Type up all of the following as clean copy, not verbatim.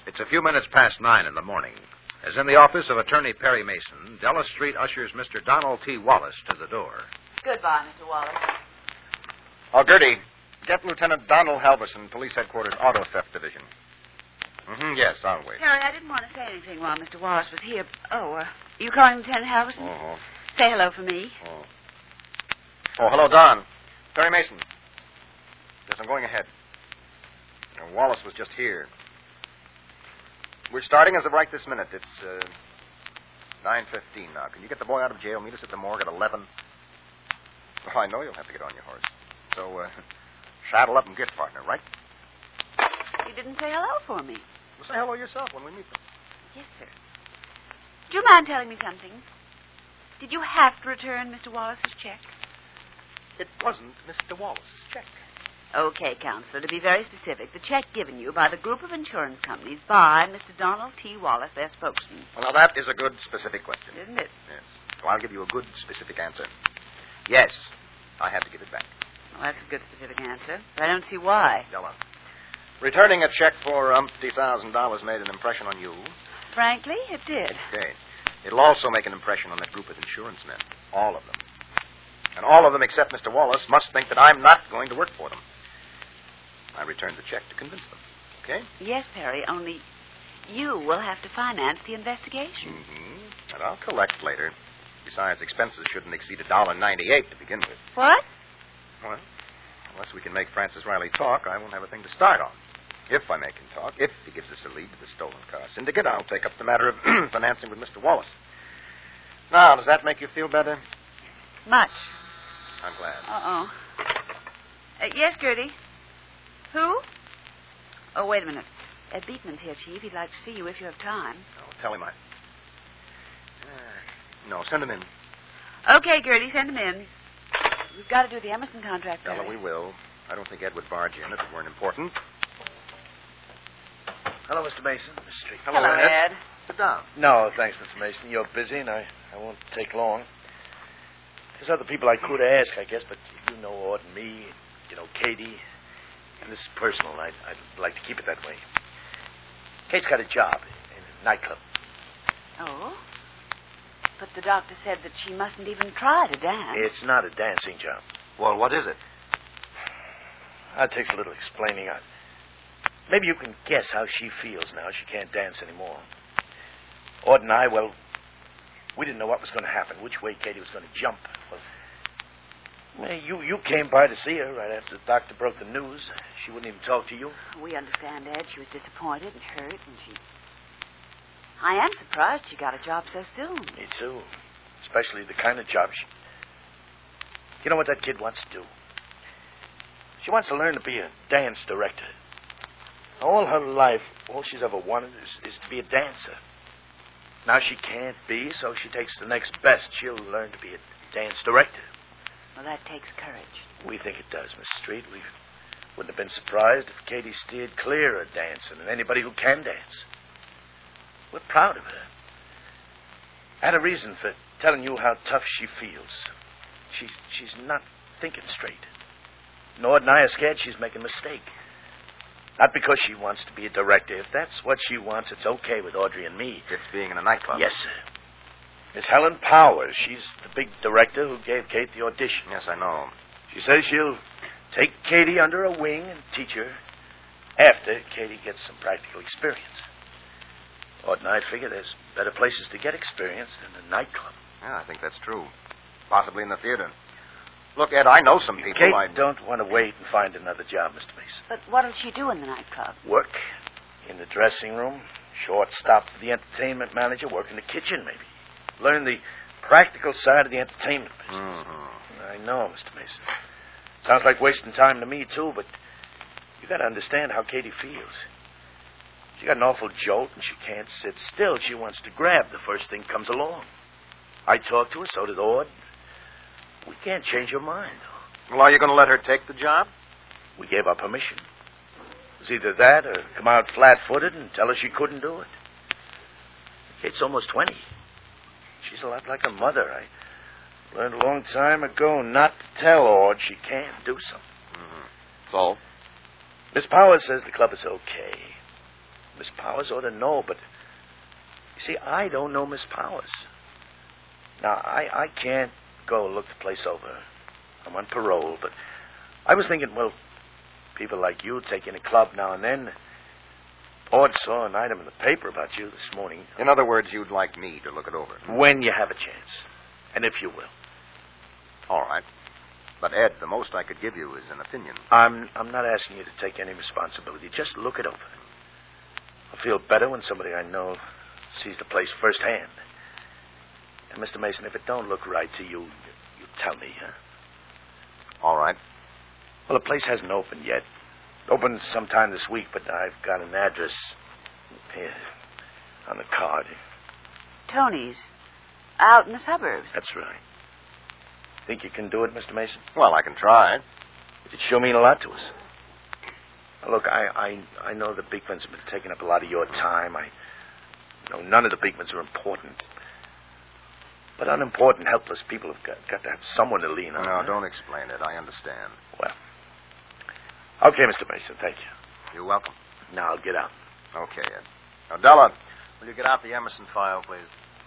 It's a few minutes past 9 in the morning. As in the office of Attorney Perry Mason, Della Street ushers Mr. Donald T. Wallace to the door. Goodbye, Mr. Wallace. Oh, Gertie, get Lieutenant Donald Halverson, Police Headquarters, Auto Theft Division. Yes, I'll wait. Harry, I didn't want to say anything while Mr. Wallace was here. You calling Lieutenant Halverson? Oh. Say hello for me. Oh, hello, Don. Perry Mason. Yes, I'm going ahead. Wallace was just here. We're starting as of right this minute. It's 9:15 now. Can you get the boy out of jail? Meet us at the morgue at 11. Oh, I know you'll have to get on your horse. So, saddle up and get, partner, right? You didn't say hello for me. Well, say hello yourself when we meet them. Yes, sir. Do you mind telling me something? Did you have to return Mr. Wallace's check? It wasn't Mr. Wallace's check. Okay, Counselor, to be very specific, the check given you by the group of insurance companies by Mr. Donald T. Wallace, their spokesman. Well, now, that is a good, specific question. Isn't it? Yes. So I'll give you a good, specific answer. Yes, I had to give it back. Well, that's a good, specific answer, but I don't see why. Della, returning a check for $50,000 made an impression on you. Frankly, it did. Okay. It'll also make an impression on that group of insurance men. All of them. And all of them except Mr. Wallace must think that I'm not going to work for them. I returned the check to convince them. Okay? Yes, Perry, only you will have to finance the investigation. Mm-hmm. And I'll collect later. Besides, expenses shouldn't exceed $1.98 to begin with. What? Well, unless we can make Francis Riley talk, I won't have a thing to start on. If I make him talk, if he gives us a lead to the stolen car syndicate, I'll take up the matter of financing with Mr. Wallace. Now, does that make you feel better? Much. I'm glad. Uh-oh. Yes, Gertie? Who? Oh, wait a minute. Beekman's here, Chief. He'd like to see you if you have time. Oh, tell him I... No, send him in. Okay, Gertie, send him in. We've got to do the Emerson contract, Della, Perry. we will. I don't think Ed would barge in if it weren't important. Hello, Mr. Mason. Mr. Street. Hello, Ed. Sit down. No, thanks, Mr. Mason. You're busy, and I won't take long. There's other people I could ask, I guess, but you know Ord and me, you know Katie. And this is personal. I'd like to keep it that way. Kate's got a job in a nightclub. Oh? But the doctor said that she mustn't even try to dance. It's not a dancing job. Well, what is it? That takes a little explaining. Maybe you can guess how she feels now she can't dance anymore. Ord and I, well, we didn't know what was going to happen, which way Katie was going to jump. Well, you came by to see her right after the doctor broke the news. She wouldn't even talk to you. We understand, Ed. She was disappointed and hurt, and I am surprised she got a job so soon. Me too. Especially the kind of job she... You know what that kid wants to do? She wants to learn to be a dance director. All her life, all she's ever wanted is to be a dancer. Now she can't be, so she takes the next best. She'll learn to be a dance director. Well, that takes courage. We think it does, Miss Street. We wouldn't have been surprised if Katie steered clear of dancing and anybody who can dance. We're proud of her. I had a reason for telling you how tough she feels. She's not thinking straight. Nord and I are scared she's making a mistake. Not because she wants to be a director. If that's what she wants, it's okay with Audrey and me. It's being in a nightclub. Yes, sir. Miss Helen Powers. She's the big director who gave Kate the audition. Yes, I know. She says she'll take Katie under her wing and teach her after Katie gets some practical experience. Ord and I figure there's better places to get experience than a nightclub. Yeah, I think that's true. Possibly in the theater. Look, Ed, I know some people. Kate don't want to wait and find another job, Mr. Mason. But what'll she do in the nightclub? Work in the dressing room, shortstop for the entertainment manager, work in the kitchen, maybe. Learn the practical side of the entertainment business. Mm-hmm. I know, Mr. Mason. Sounds like wasting time to me, too, but you got to understand how Katie feels. She got an awful jolt, and she can't sit still. She wants to grab the first thing comes along. I talked to her, so did Ord. We can't change her mind. Well, are you going to let her take the job? We gave her permission. It was either that or come out flat-footed and tell her she couldn't do it. Kate's almost 20. She's a lot like her mother. I learned a long time ago not to tell Ord she can't do something. Mm-hmm. So? Miss Powers says the club is okay. Miss Powers ought to know, but... You see, I don't know Miss Powers. Now, I can't go look the place over. I'm on parole, but I was thinking, well, people like you take in a club now and then. Board saw an item in the paper about you this morning. In other words, you'd like me to look it over. When you have a chance. And if you will. All right. But, Ed, the most I could give you is an opinion. I'm not asking you to take any responsibility. Just look it over. I'll feel better when somebody I know sees the place firsthand. And, Mr. Mason, if it don't look right to you, you tell me, huh? All right. Well, the place hasn't opened yet. Opens sometime this week, but I've got an address here on the card. Tony's. Out in the suburbs. That's right. Think you can do it, Mr. Mason? Well, I can try. It'd sure mean a lot to us. Now, look, I know the Beekmans have been taking up a lot of your time. I know none of the Beekmans are important. But unimportant, helpless people have got to have someone to lean on. No, don't explain it. I understand. Well, okay, Mr. Mason, thank you. You're welcome. Now I'll get out. Okay, Ed. Now, Della, will you get out the Emerson file, please?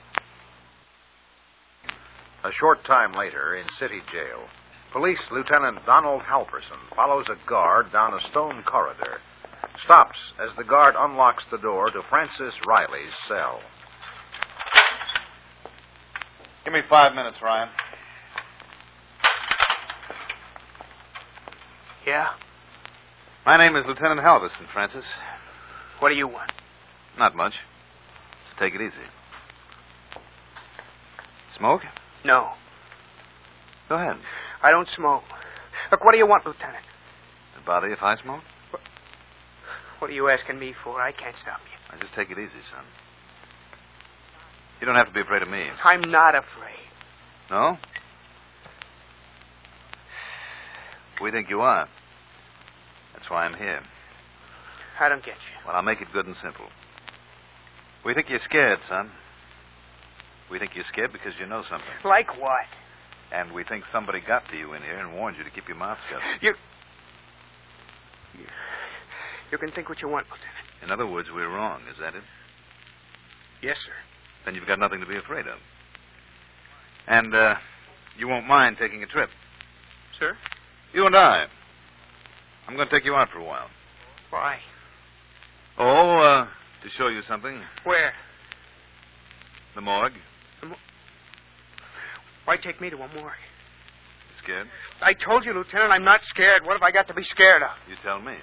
A short time later, in City Jail, Police Lieutenant Donald Halverson follows a guard down a stone corridor, stops as the guard unlocks the door to Francis Riley's cell. Give me 5 minutes, Ryan. Yeah? My name is Lieutenant Halverson, Francis. What do you want? Not much. Just take it easy. Smoke? No. Go ahead. I don't smoke. Look, what do you want, Lieutenant? It bother you if I smoke? What are you asking me for? I can't stop you. Now, just take it easy, son. You don't have to be afraid of me. I'm not afraid. No? We think you are. That's why I'm here. I don't get you. Well, I'll make it good and simple. We think you're scared, son. We think you're scared because you know something. Like what? And we think somebody got to you in here and warned you to keep your mouth shut. You can think what you want, Lieutenant. In other words, we're wrong. Is that it? Yes, sir. Then you've got nothing to be afraid of. And, you won't mind taking a trip. Sir? You and I. I'm going to take you out for a while. Why? Oh, to show you something. Where? The morgue. Why take me to a morgue? You scared? I told you, Lieutenant, I'm not scared. What have I got to be scared of? You tell me.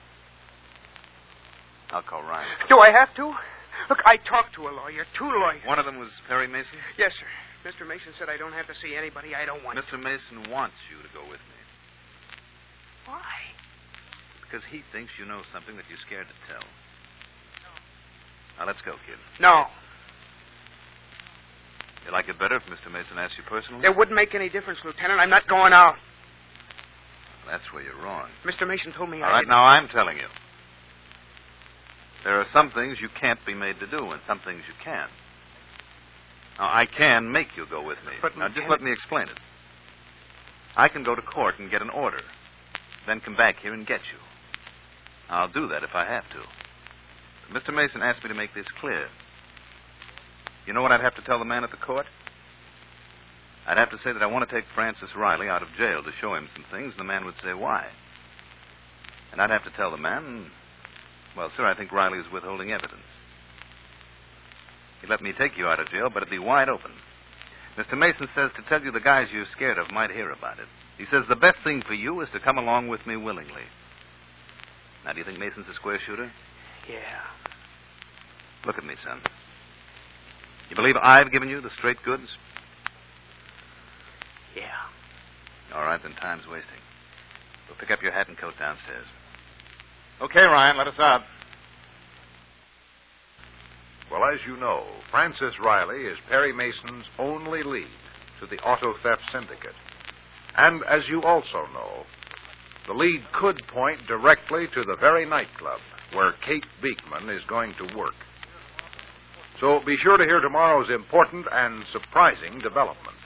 I'll call Ryan. Do I have to? Look, I talked to a lawyer, 2 lawyers. One of them was Perry Mason? Yes, sir. Mr. Mason said I don't have to see anybody I don't want Mr. Mason wants you to go with me. Why? Because he thinks you know something that you're scared to tell. Now, let's go, kid. No. You like it better if Mr. Mason asks you personally? It wouldn't make any difference, Lieutenant. I'm not going out. That's where you're wrong. Mr. Mason told me All right, now I'm telling you. There are some things you can't be made to do and some things you can. Now, I can make you go with me. But, now, just let me explain it. I can go to court and get an order, then come back here and get you. I'll do that if I have to. But Mr. Mason asked me to make this clear. You know what I'd have to tell the man at the court? I'd have to say that I want to take Francis Riley out of jail to show him some things, and the man would say, why? And I'd have to tell the man, well, sir, I think Riley is withholding evidence. He'd let me take you out of jail, but it'd be wide open. Mr. Mason says to tell you the guys you're scared of might hear about it. He says the best thing for you is to come along with me willingly. Now, do you think Mason's a square shooter? Yeah. Look at me, son. You believe I've given you the straight goods? Yeah. All right, then time's wasting. We'll pick up your hat and coat downstairs. Okay, Ryan, let us out. Well, as you know, Francis Riley is Perry Mason's only lead to the auto theft syndicate. And as you also know, the lead could point directly to the very nightclub where Kate Beekman is going to work. So be sure to hear tomorrow's important and surprising development.